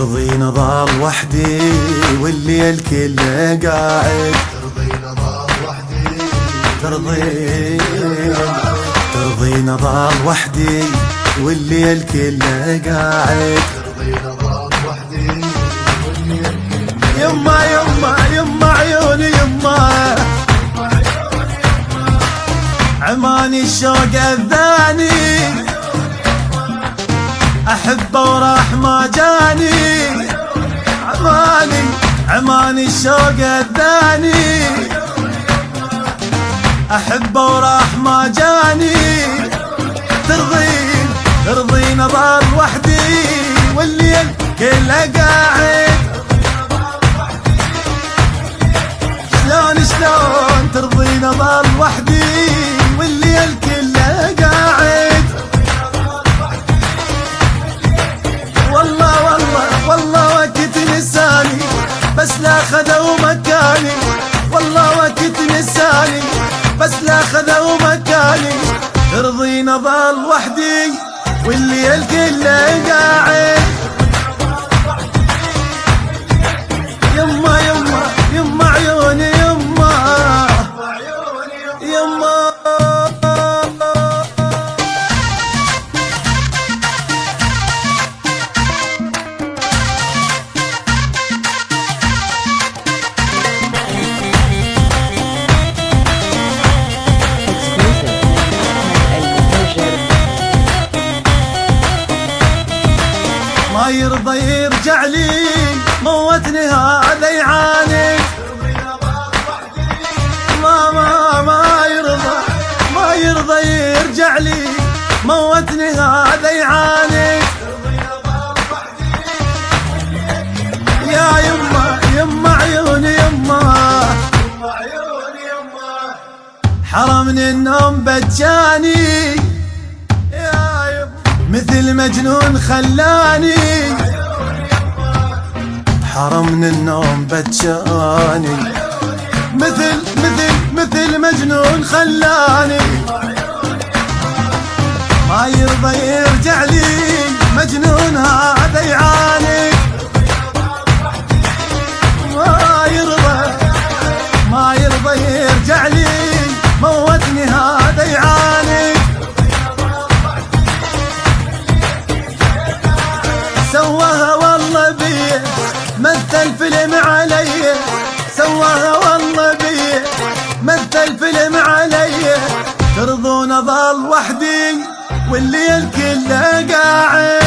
ترضين ضل وحدي والليل كله قاعد، ترضين ضل وحدي والليل كله قاعد، يما يما يما عيوني يما عماني الشوق اذاني، احبه وراح ما جاني، عماني الشوق اذاني، احبه وراح ما جاني، ترضين اضل وحدي والليل كله قاعد، شلون ترضين اضل وحدي والليل كله قاعد، والله وقت نساني بس لا خذوا مكاني، والله وقت نساني بس لا خذوا مكاني، ترضين اضل وحدي والليل كله قاعد، يما يما يما عيوني يما يما ما يرضى يرجع لي موتني هذا يعاني، ما يرضى يرجع لي موتني هذا يعاني، يا يما عيوني يما حرمني النوم بجاني، مثل مجنون خلاني، حرمني النوم بجاني، مثل مجنون خلاني، ما يرضى يرجع لي مجنون هذا يعاني، ما يرضى يرجع لي موتني هذا يعاني، سواها والله بيه مثل فيلم علي، سواها والله بيه مثل فيلم علي، ترضون اضل وحدي والليل كله قاعد.